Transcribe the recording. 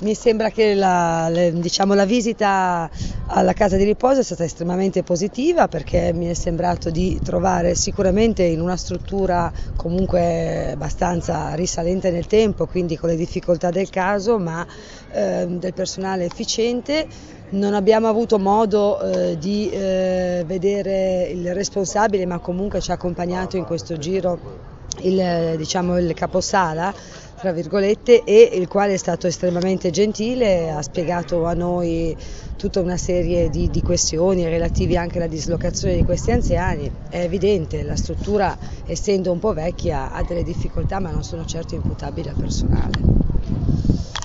Mi sembra che la visita alla casa di riposo è stata estremamente positiva, perché mi è sembrato di trovare sicuramente in una struttura comunque abbastanza risalente nel tempo, quindi con le difficoltà del caso, ma del personale efficiente. Non abbiamo avuto modo di vedere il responsabile, ma comunque ci ha accompagnato in questo giro il caposala, tra virgolette, e il quale è stato estremamente gentile, ha spiegato a noi tutta una serie di questioni relativi anche alla dislocazione di questi anziani. È evidente, la struttura, essendo un po' vecchia, ha delle difficoltà, ma non sono certo imputabili al personale.